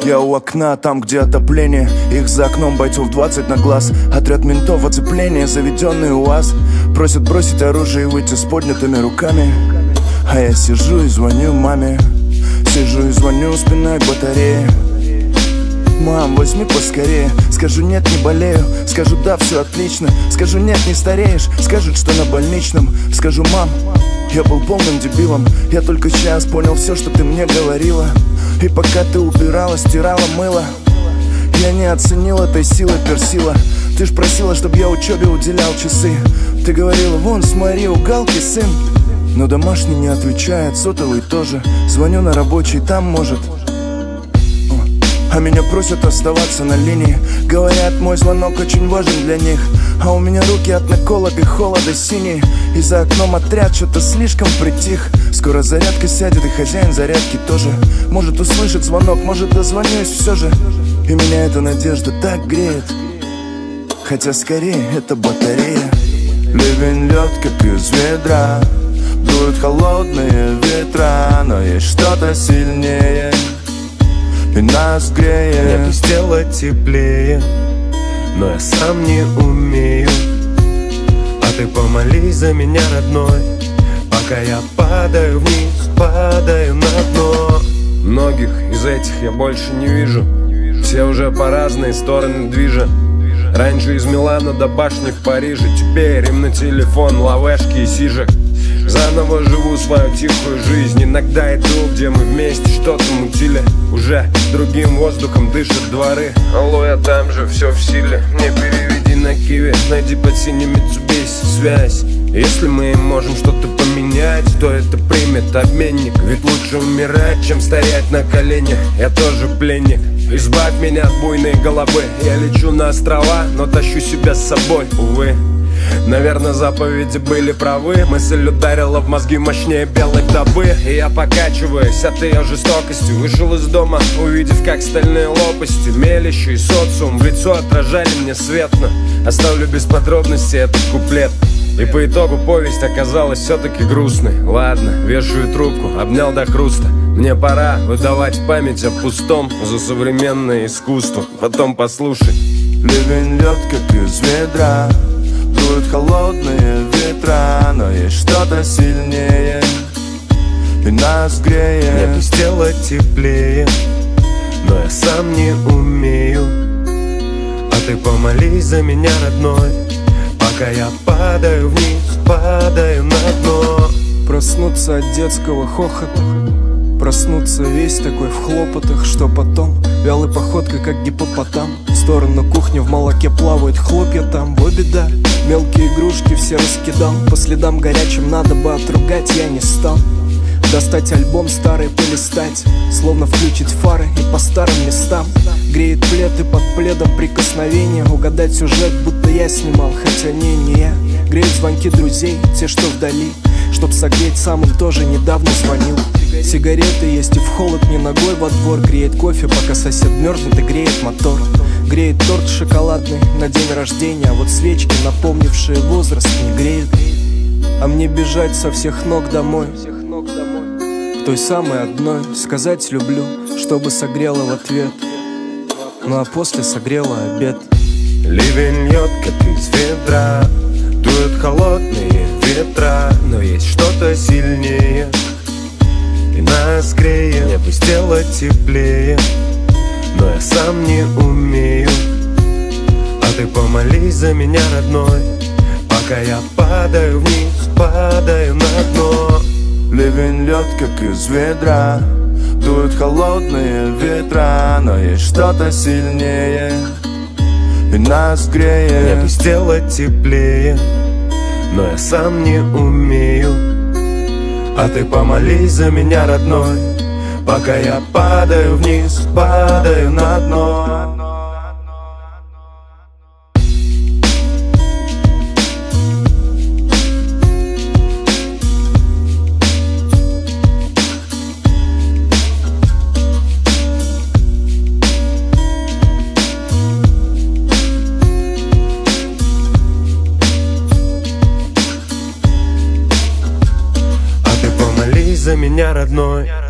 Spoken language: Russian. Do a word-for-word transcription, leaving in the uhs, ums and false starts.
Я у окна, там, где отопление. Их за окном бойцов двадцать на глаз. Отряд ментов, оцепление, заведенный УАЗ. Просят бросить оружие и выйти с поднятыми руками. А я сижу и звоню маме. Сижу и звоню, спиной к батарее. Мам, возьми поскорее. Скажу нет, не болею. Скажу да, все отлично. Скажу нет, не стареешь. Скажут, что на больничном. Скажу мам, я был полным дебилом. Я только сейчас понял все, что ты мне говорила. И пока ты убирала, стирала, мыла, я не оценил этой силы персила. Ты ж просила, чтобы я учебе уделял часы. Ты говорила, вон, смотри, у Галки сын. Но домашний не отвечает, сотовый тоже. Звоню на рабочий, там может. А меня просят оставаться на линии. Говорят, мой звонок очень важен для них. А у меня руки от наколок и холода синие. И за окном отряд что-то слишком притих. Скоро зарядка сядет и хозяин зарядки тоже. Может услышит звонок, может дозвонюсь все же. И меня эта надежда так греет. Хотя скорее это батарея. Ливень лед, как из ведра. Дуют холодные ветра. Но есть что-то сильнее и нас греет. Мне бы сделать теплее, но я сам не умею. А ты помолись за меня, родной, пока я падаю вниз, падаю на дно. Многих из этих я больше не вижу. Все уже по разные стороны движа. Раньше из Милана до башни в Париже. Теперь им на телефон лавешки и сижек. Заново живу свою тихую жизнь. Иногда иду, где мы вместе что-то мутили. Уже другим воздухом дышат дворы. Алло, я там же, все в силе. Мне переведи на киви, найди под синим Mitsubishi связь. Если мы можем что-то поменять, то это примет обменник. Ведь лучше умирать, чем стоять на коленях. Я тоже пленник. Избавь меня от буйной головы. Я лечу на острова, но тащу себя с собой, увы. Наверное, заповеди были правы. Мысль ударила в мозги мощнее белой вдовы. И я покачиваюсь от ее жестокости. Вышел из дома, увидев, как стальные лопасти мелящие и социум в лицо отражали мне светно. Оставлю без подробностей этот куплет. И по итогу повесть оказалась все-таки грустной. Ладно, вешаю трубку, обнял до хруста. Мне пора выдавать память о пустом за современное искусство. Потом послушай. Ливень лед, как из ведра. Дуют холодные ветра. Но есть что-то сильнее и нас греет. Мне бы сделать теплее, но я сам не умею. А ты помолись за меня, родной, пока я падаю вниз, падаю на дно. Проснуться от детского хохота, проснуться весь такой в хлопотах, что потом вялой походкой, как гиппопотам, в сторону кухни в молоке плавают хлопья там. Во беда, мелкие игрушки все раскидал. По следам горячим надо бы отругать, я не стал. Достать альбом старый, полистать, словно включить фары и по старым местам. Греет плед и под пледом прикосновение. Угадать сюжет, будто я снимал, хотя не, не я. Греют звонки друзей, те, что вдали, чтоб согреть, сам им тоже недавно звонил. Сигареты есть и в холод не ногой во двор. Греет кофе, пока сосед мерзнет и греет мотор. Греет торт шоколадный на день рождения. А вот свечки, напомнившие возраст, не греют. А мне бежать со всех ног домой, к той самой одной, сказать люблю, чтобы согрела в ответ. Ну а после согрела обед. Ливень льет, как из ведра. Дуют холодные ветра. Но есть что-то сильнее и нас греет. Мне бы сделать теплее, но я сам не умею. А ты помолись за меня, родной, пока я падаю вниз, падаю на дно. Ливень лед, как из ведра. Дуют холодные ветра. Но есть что-то сильнее и нас греет. Мне бы сделать теплее, но я сам не умею. А ты помолись за меня, родной, пока я падаю вниз, падаю на дно. За меня, родной,